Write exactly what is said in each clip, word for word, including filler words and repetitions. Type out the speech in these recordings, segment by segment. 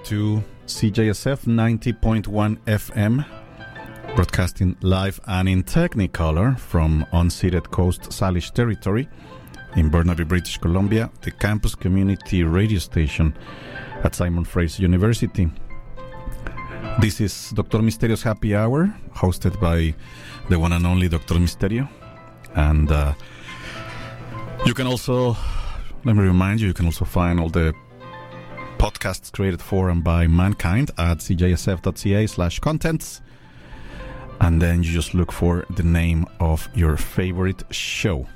to C J S F ninety point one F M, broadcasting live and in Technicolor from unceded Coast Salish territory in Burnaby, British Columbia, the campus community radio station at Simon Fraser University. This is Doctor Misterio's Happy Hour, hosted by the one and only Doctor Misterio. And uh, you can also, let me remind you, you can also find all the podcasts created for and by mankind at c j s f dot c a slash contents. And then you just look for the name of your favorite show.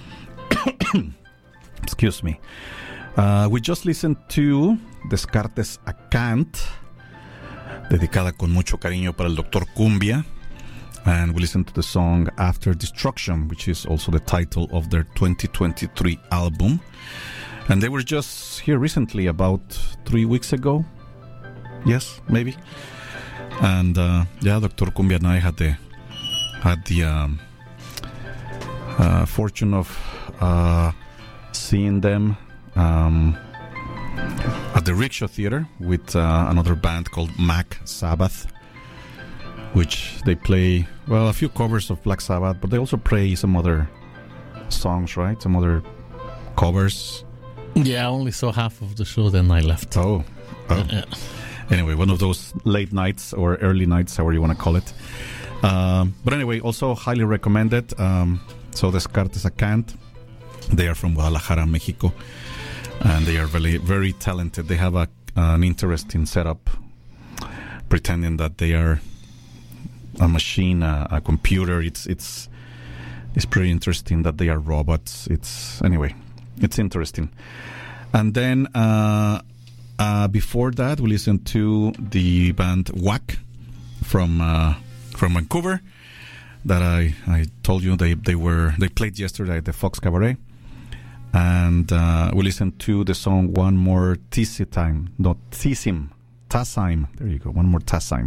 Excuse me. Uh, we just listened to Descartes a Kant, dedicada con mucho cariño para el Doctor Cumbia. And we listened to the song After Destruction, which is also the title of their twenty twenty-three album. And they were just here recently, about three weeks ago. Yes, maybe. And uh, yeah, Doctor Cumbia and I had the had the um, uh, fortune of uh, seeing them um, at the Rickshaw Theater with uh, another band called Mac Sabbath, which they play, well, a few covers of Black Sabbath, but they also play some other songs, right? Some other covers. Yeah, I only saw half of the show, then I left. Oh, oh. Uh, uh. Anyway, one of those late nights or early nights, however you want to call it. Um, but anyway, also highly recommended. Um, so Descartes a Kant. They are from Guadalajara, Mexico, and they are very, very talented. They have a, an interesting setup, pretending that they are a machine, a, a computer. It's it's it's pretty interesting that they are robots. It's anyway, it's interesting. And then uh, uh, before that, we listened to the band Whack from uh, from Vancouver. That I, I told you they they were they played yesterday at the Fox Cabaret, and uh, we listened to the song One More Tisi Time, not Tisim, Tassim. There you go, One More Tassim.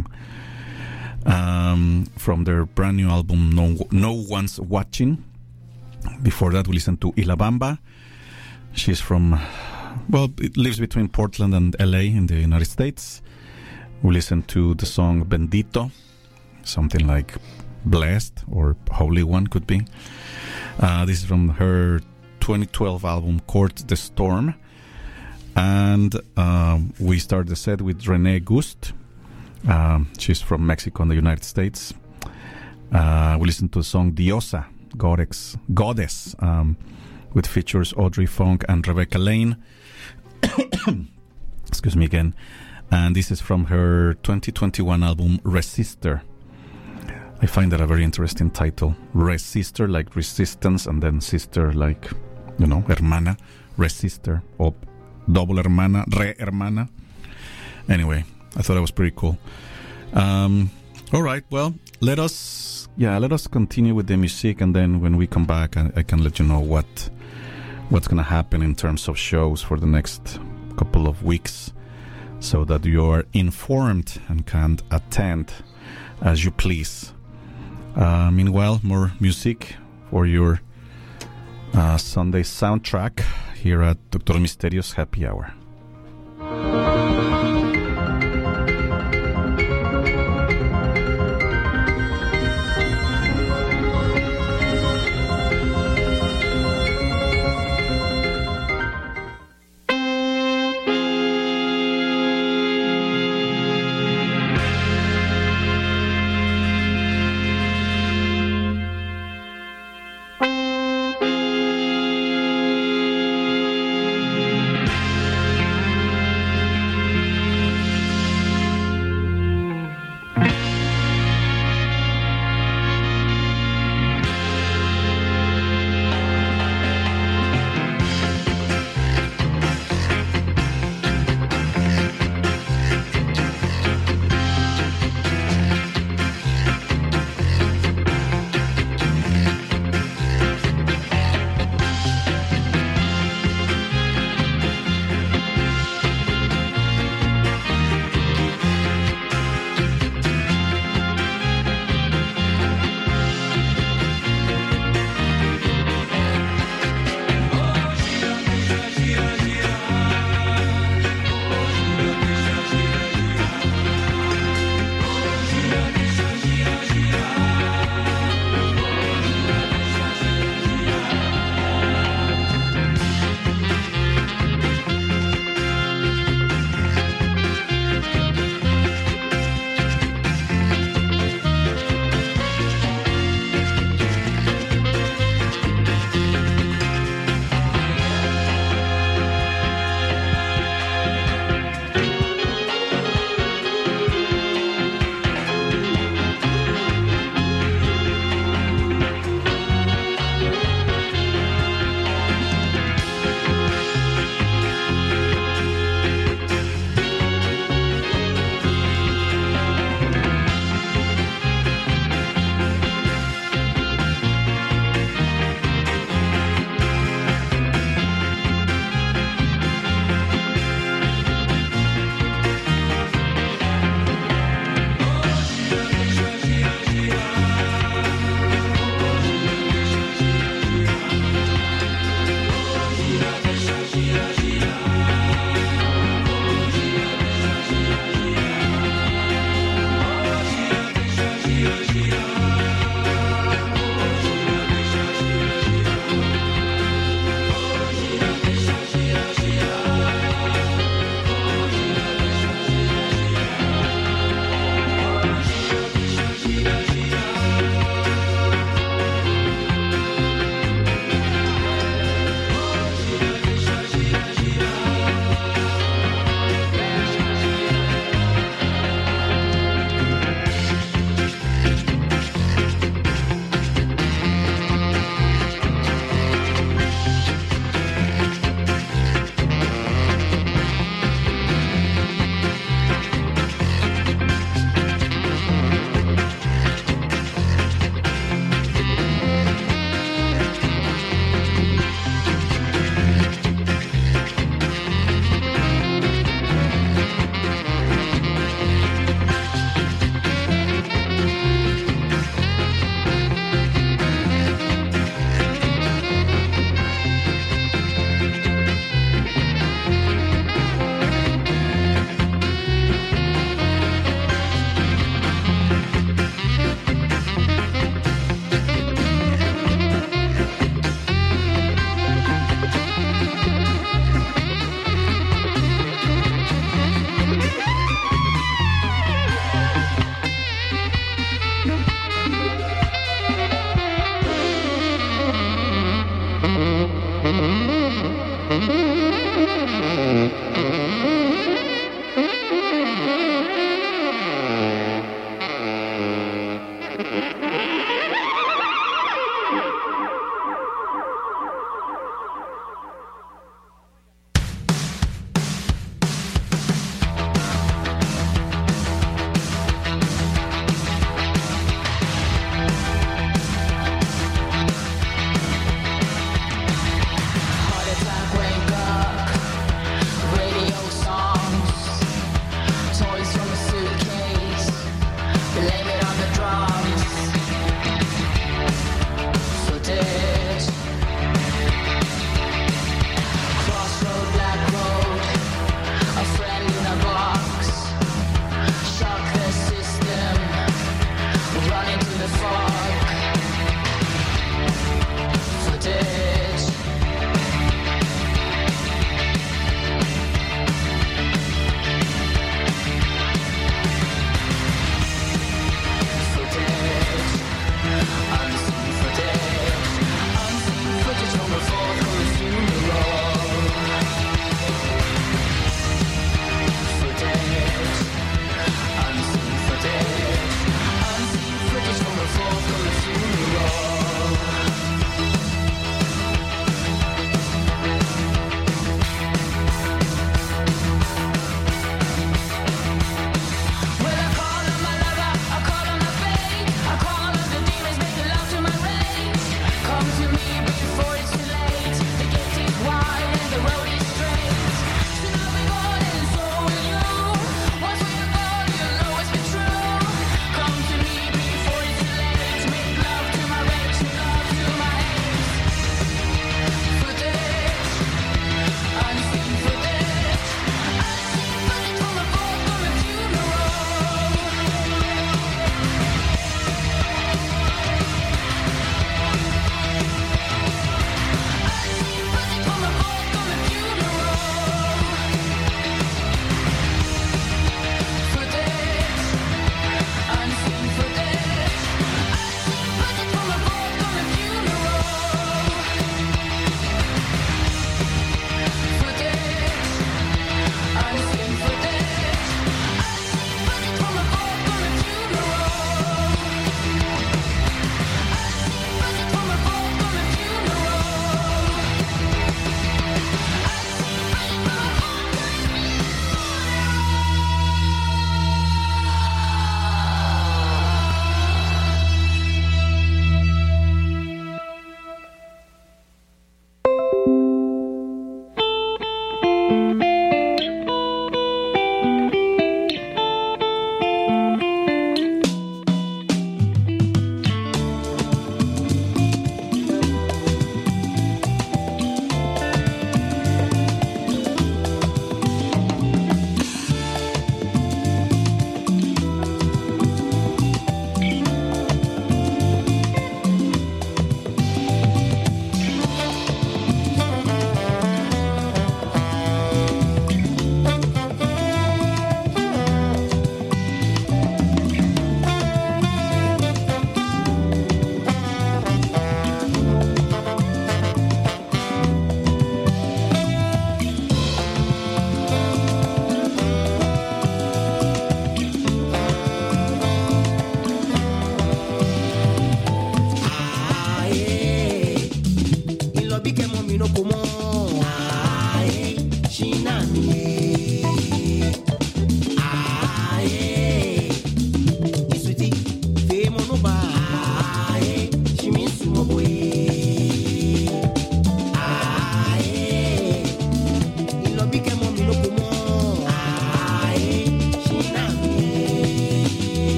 Um, from their brand new album No No One's Watching. Before that, we listened to Ilabamba. She's from, well, it lives between Portland and L A in the United States. We listened to the song Bendito, something like Blessed or Holy One could be. Uh, this is from her twenty twelve album Court the Storm. And um, we started the set with Renee Gust. Um, she's from Mexico and the United States. Uh, we listened to the song Diosa, Goddess, Goddess um, with features Audrey Funk and Rebecca Lane. Excuse me again. And this is from her twenty twenty-one album Resister. I find that a very interesting title. Resister, like resistance, and then sister, like, you know, hermana. Resister, or double hermana, re hermana. Anyway, I thought it was pretty cool. Um, all right, well, let us, yeah, let us continue with the music, and then when we come back, I, I can let you know what what's going to happen in terms of shows for the next couple of weeks, so that you are informed and can attend as you please. Uh, meanwhile, more music for your uh, Sunday soundtrack here at Doctor Misterio's Happy Hour. Thank you. Heart attack, wake up. Radio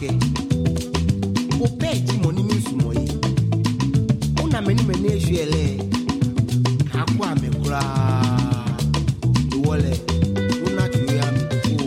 ke o peji moni mi sumo yi una meni meni ehwele akwa me kura wole una tuya mi ko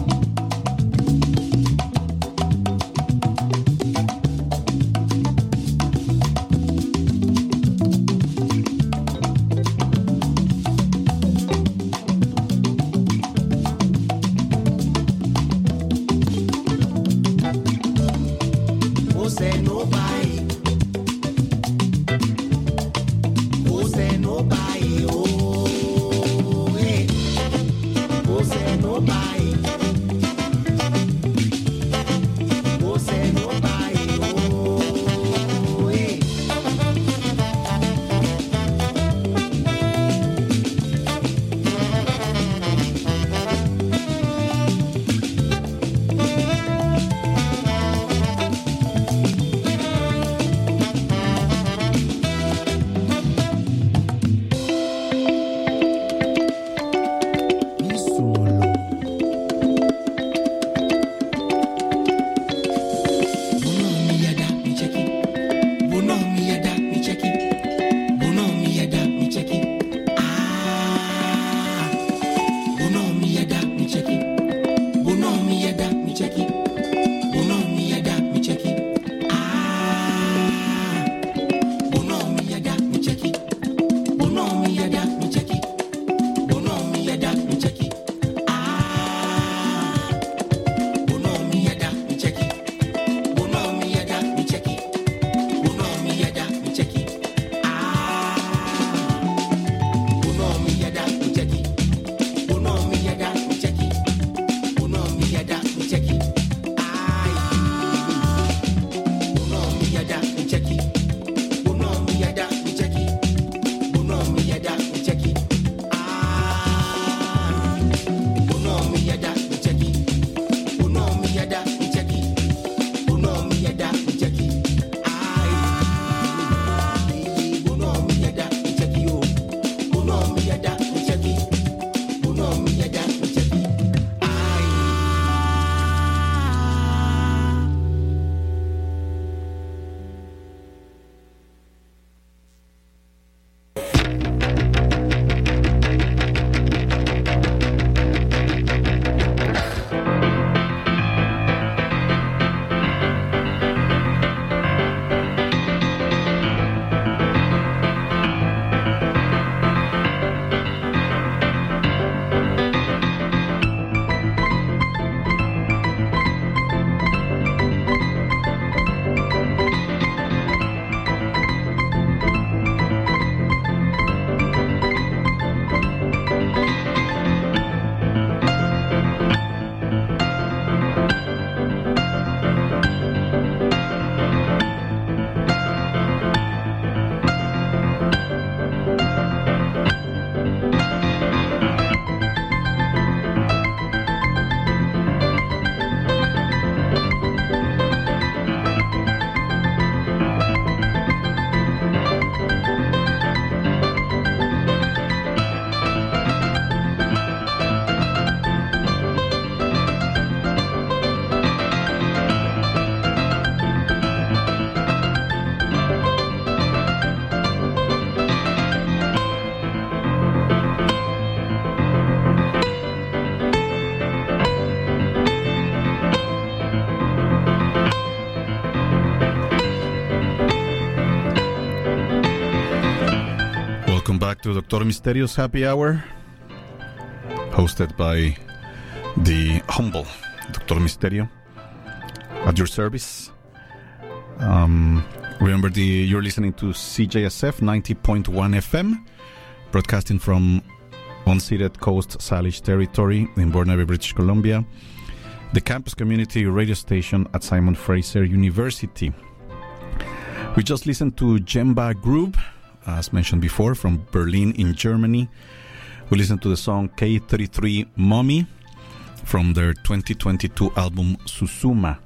back to Doctor Misterio's Happy Hour, hosted by the humble Doctor Misterio at your service. Um, remember, the you're listening to C J S F ninety point one F M, broadcasting from unceded Coast Salish territory in Burnaby, British Columbia, the campus community radio station at Simon Fraser University. We just listened to Jemba Groob, as mentioned before, from Berlin in Germany. We listened to the song K thirty-three Mommy from their twenty twenty-two album Susuma.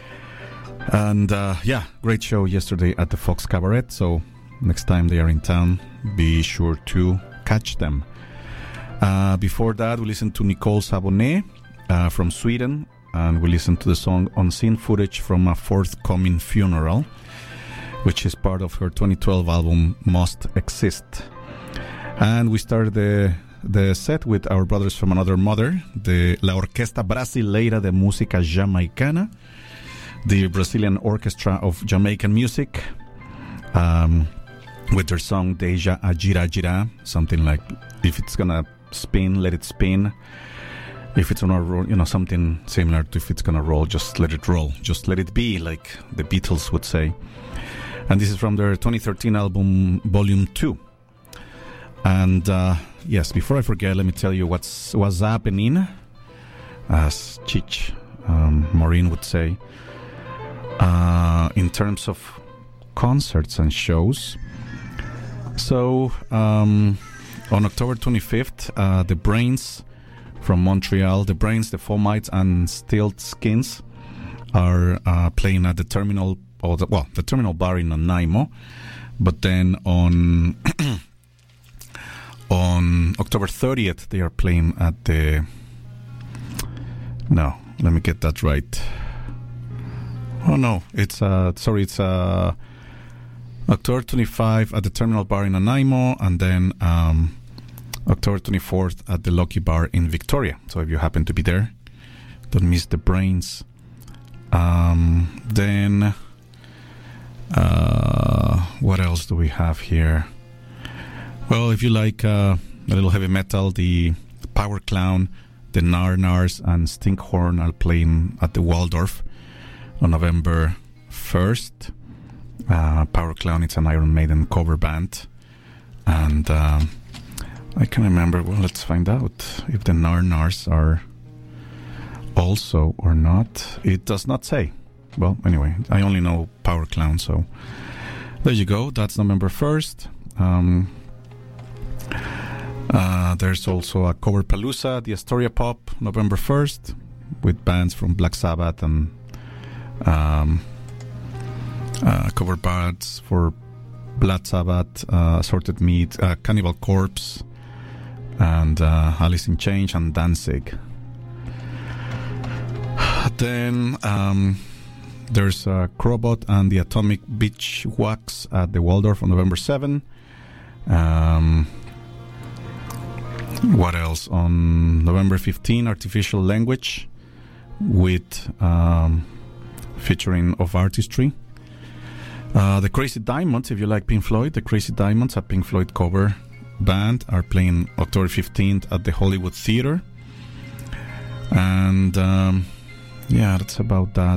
And uh, yeah, great show yesterday at the Fox Cabaret. So next time they are in town, be sure to catch them. Uh, before that, we listened to Nicole Sabonet uh, from Sweden. and we listened to the song Unseen Footage from a Forthcoming Funeral, which is part of her twenty twelve album Must Exist. And we started the the set with our brothers from another mother, the La Orquesta Brasileira de Música Jamaicana, the Brazilian orchestra of Jamaican music, um, with their song Deja a Gira Gira, something like, if it's gonna spin, let it spin. If it's gonna roll, you know, something similar to if it's gonna roll, just let it roll. Just let it be, like the Beatles would say. And this is from their twenty thirteen album, Volume two. And uh, yes, before I forget, let me tell you what's what's happening, as Chich um, Maureen would say, uh, in terms of concerts and shows. So um, on October twenty-fifth, uh, the Brains from Montreal, the Brains, the Fomites, and Stilt Skins are uh, playing at the Terminal, or the, well, the Terminal Bar in Nanaimo. But then on on October thirtieth, they are playing at the. No, let me get that right. Oh no, it's uh sorry, it's uh October twenty-fifth at the Terminal Bar in Nanaimo, and then um, October twenty-fourth at the Lucky Bar in Victoria. So if you happen to be there, don't miss the Brains. Um, then, uh, what else do we have here? Well, if you like uh, a little heavy metal, the Power Clown, the Nar Nars, and Stinkhorn are playing at the Waldorf on November first. Uh, Power Clown, it's an Iron Maiden cover band. And um, I can remember, well, let's find out if the Nar Nars are also or not. It does not say. Well, anyway, I only know Power Clown, so there you go. That's November first. Um, uh, there's also a Cover Palooza, the Astoria Pop, November first, with bands from Black Sabbath and um, uh, cover bands for Black Sabbath, uh, Assorted Meat, uh, Cannibal Corpse, and uh, Alice in Chains and Danzig. Then um, there's uh, Crowbot and the Atomic Beach Wax at the Waldorf on November seventh. Um, what else? On November fifteenth, Artificial Language with um, featuring Of Artistry. Uh, the Crazy Diamonds, if you like Pink Floyd, the Crazy Diamonds, a Pink Floyd cover band, are playing October fifteenth at the Hollywood Theater. And um, yeah, that's about that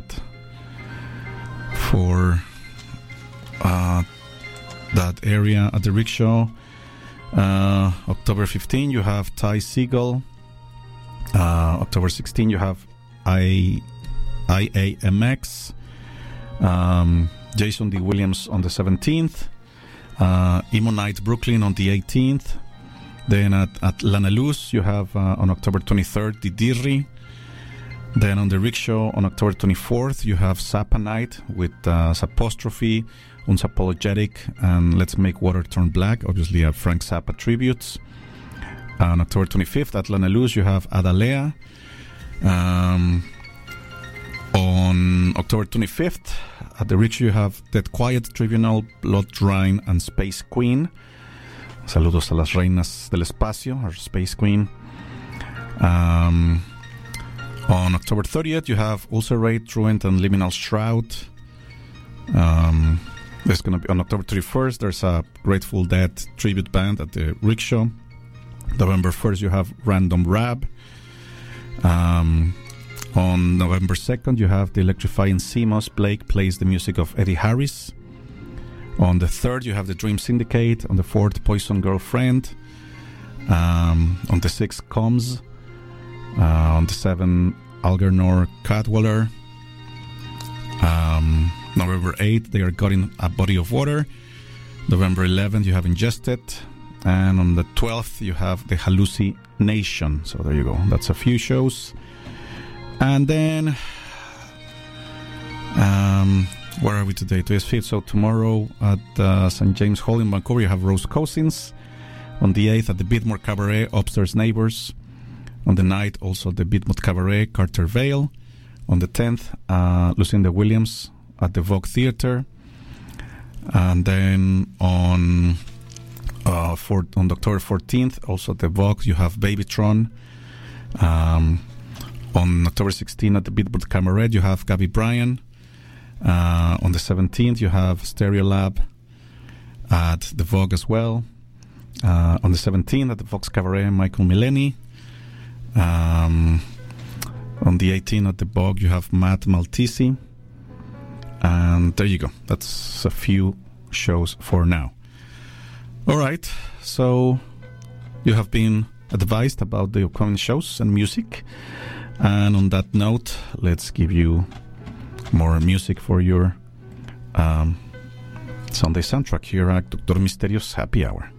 for uh, that area. At the Rickshaw, uh, October fifteenth, you have Ty Segall. Uh, October sixteenth, you have I IAMX. Um, Jason D. Williams on the seventeenth. Uh, Emo Night Brooklyn on the eighteenth. Then at, at Lanaluz, you have uh, on October twenty-third, the Dirri. Then on the Rickshaw, on October twenty-fourth, you have Zappa Night with uh, Sapostrophe, Unsapologetic, and Let's Make Water Turn Black, obviously a Frank Zappa tributes. Uh, on October twenty-fifth, at Lanaluz, you have Adalea. Um, on October twenty-fifth, at the Rickshaw, you have Dead Quiet, Tribunal, Blood Rhine, and Space Queen. Saludos a las reinas del espacio, our Space Queen. Um... On October thirtieth, you have Ulcerate, Truant, and Liminal Shroud. Um, there's going to be on October thirty-first. There's a Grateful Dead tribute band at the Rickshaw. November first, you have Random Rab. Um, on November second, you have the Electrifying Seamos. Blake plays the music of Eddie Harris. On the third, you have the Dream Syndicate. On the fourth, Poison Girlfriend. Um, on the sixth, Combs. Uh, on the seventh, Algernon Cadwallader. Um, November eighth, they are Gutting a Body of Water. November eleventh, you have Ingested. And on the twelfth, you have the Hallucination. So there you go. That's a few shows. And then, um, where are we today? Today's fifth. So tomorrow at uh, Saint James Hall in Vancouver, you have Rose Cousins. On the eighth, at the Bidmore Cabaret, Upstairs Neighbors. On the night, also the Bidmore Cabaret, Carter Vale. On the tenth, uh, Lucinda Williams at the Vogue Theatre. And then on uh, for, on October fourteenth, also at the Vogue, you have Babytron. Um, on October sixteenth at the Beatport Cabaret, you have Gabby Bryan. Uh, on the seventeenth, you have Stereolab at the Vogue as well. Uh, on the seventeenth, at the Vox Cabaret, Michael Mileni. Um, on the eighteenth, at the Vogue, you have Matt Maltese. And there you go. That's a few shows for now. All right. So you have been advised about the upcoming shows and music. And on that note, let's give you more music for your um, Sunday soundtrack here at Doctor Misterio's Happy Hour.